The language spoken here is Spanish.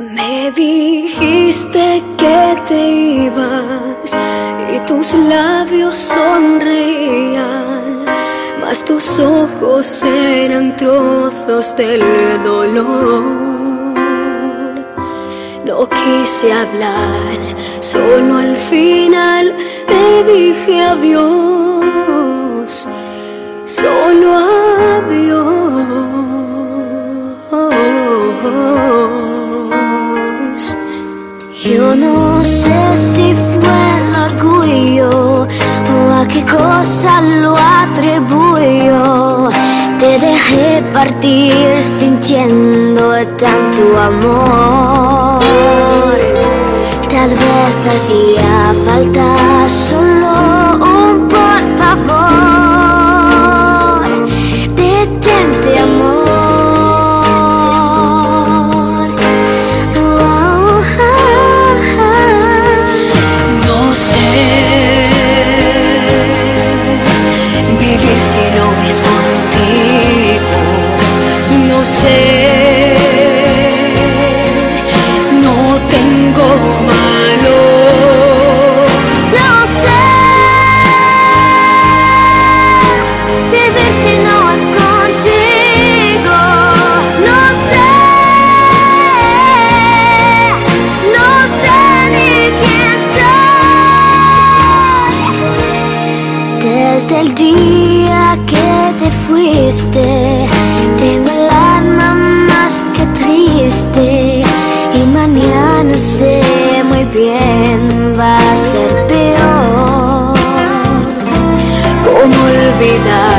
Me dijiste que te ibas y tus labios sonreían, mas tus ojos eran trozos del dolor. No quise hablar, solo al final te dije adiós, solo adiós. Yo no sé si fue el orgullo o a qué cosa lo atribuyo. Te dejé partir sintiendo tanto amor. Tal vez hacía falta solo un por favor. Detente, amor. Vivir si no es contigo, no sé, no tengo valor. No sé vivir si no es contigo, no sé ni quién soy. Desde el día que te fuiste, tengo el alma más que triste. Y mañana sé muy bien va a ser peor. ¿Cómo olvidar